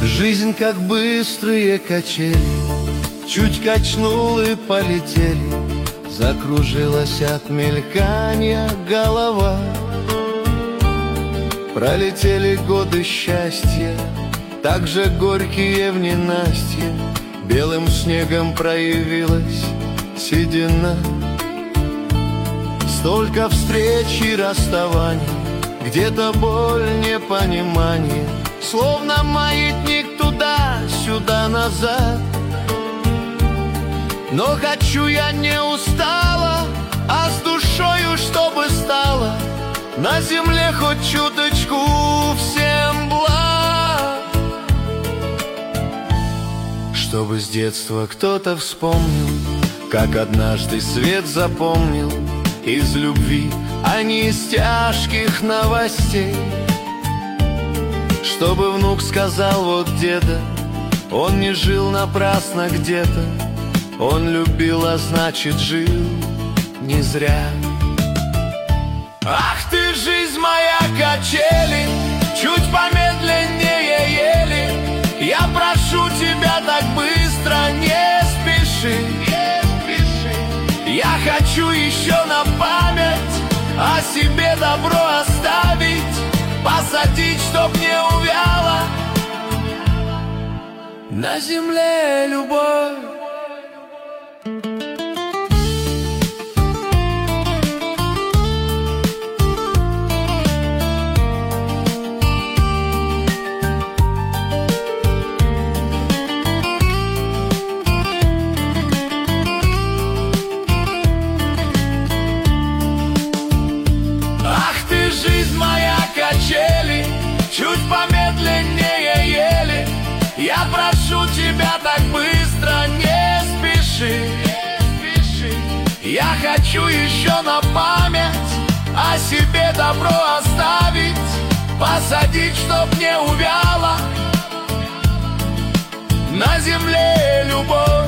Жизнь как быстрые качели, чуть качнул и полетели. Закружилась от мелькания голова. Пролетели годы счастья, так же горькие в ненастье. Белым снегом проявилась седина. Столько встреч и расставаний, где-то боль, непонимание, словно маятник туда-сюда назад. Но хочу я не устала, а с душою, чтобы стало на земле хоть чуточку всем благ. Чтобы с детства кто-то вспомнил, как однажды свет запомнил из любви, а не из тяжких новостей. Чтобы внук сказал: вот деда, он не жил напрасно где-то, он любил, а значит жил не зря. Ах ты, жизнь моя, качели, чуть помедленнее ели. Я прошу тебя так быстро, не спеши. Я хочу еще на память о себе добро оставить, посадить, чтоб не увяла на земле любовь. Чуть помедленнее ели. Я прошу тебя так быстро, не спеши. Я хочу еще на память о себе добро оставить, посадить, чтоб не увяла на земле любовь.